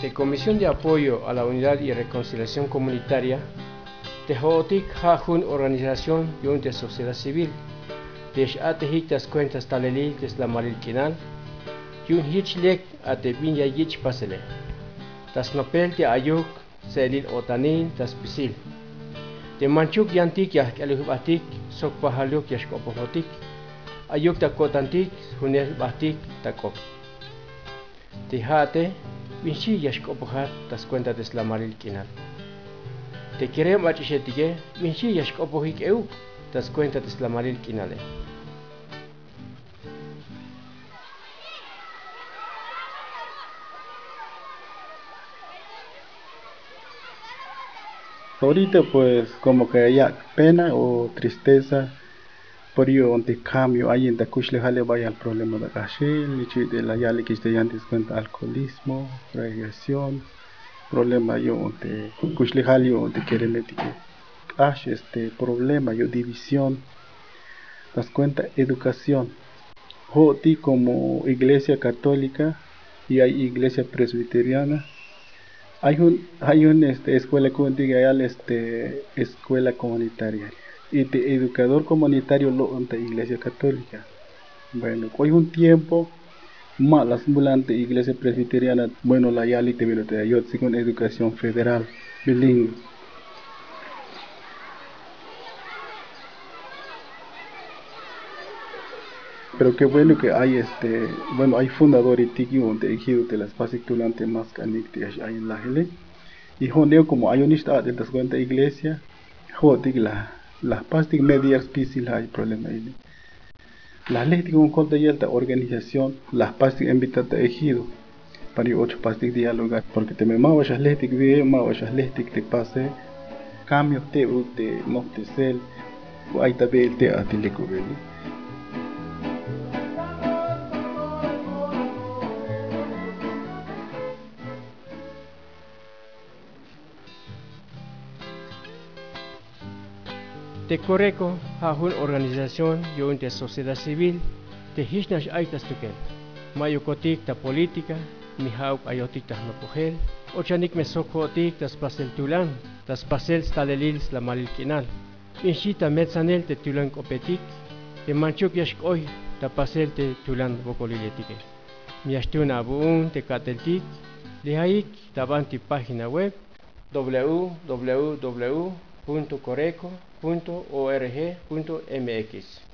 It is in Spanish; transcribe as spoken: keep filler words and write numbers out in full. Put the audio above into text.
de Comisión de Apoyo a la Unidad y Reconciliación Comunitaria, de Jootik Hajun Organización y de Sociedad Civil, de Atehik das Cuentas Taleli des la Marilkinal, y un Hitchlek a de Vinya Yich Pasele, das Nopel de Ayuk, Selil Otanil, das Pisil, de Manchuk Yantik Yah Kalubatik, Sok Pahaluk Yashkopohotik, Ayuk Takotantik, Hunel Batik Takop. De Hate, Vinci Yashkopohat, das Cuentas des la Marilkinal. Te querem machishetige, Vinci Yashkopohik Eu, das Cuentas des la Marilkinale. Ahorita pues como que ya pena o tristeza por ello ante cambio hay en Takushle Jale vaya el problema de Gashil, y de la Yali que esté antes cuenta alcoholismo, regresión, problema yo ante Kushle Jale o ante Keremetique, Ash este problema yo división, das cuenta educación, Joti como iglesia católica y hay iglesia presbiteriana. Hay un, hay una este, escuela comunitaria, este, escuela comunitaria y de educador comunitario lo ante iglesia católica. Bueno, hoy un tiempo más las ambulante iglesia presbiteriana, bueno, la yali te vino te ayuda con educación federal, bilingüe. Pero qué bueno que hay este, bueno, hay fundador y tiki donde ejido de las pasitulantes más canik hay en la gele. Y joneo como hay un estado de las cuenta iglesia, jodig la las pastig medias pisil hay problema ahí. Las leyes con contra y alta organización, las pastig invitada a ejido para ocho pastig dialogar, porque te me mawa las leyes de mawa las leyes te pase cambio te te no te sel, hay también te atilico veli. De Coreco, Hajun Organización y de Sociedad Civil, de Hishnash Aitas Tukel, Mayokotik ta Política, Mihauk Ayotik ta Nopogel, Ochanik Mesokotik tas Pasel Tulan, tas Pasel Stalelils la Marilkinal, Inshita Metzanel te Tulan Kopetik, de Manchuk Yashkoy ta Pasel te Tulan Bokoliletike. Miashtuna Buun te Kateltik, de Haik Tabanti página web w w w punto coreco punto org punto m x.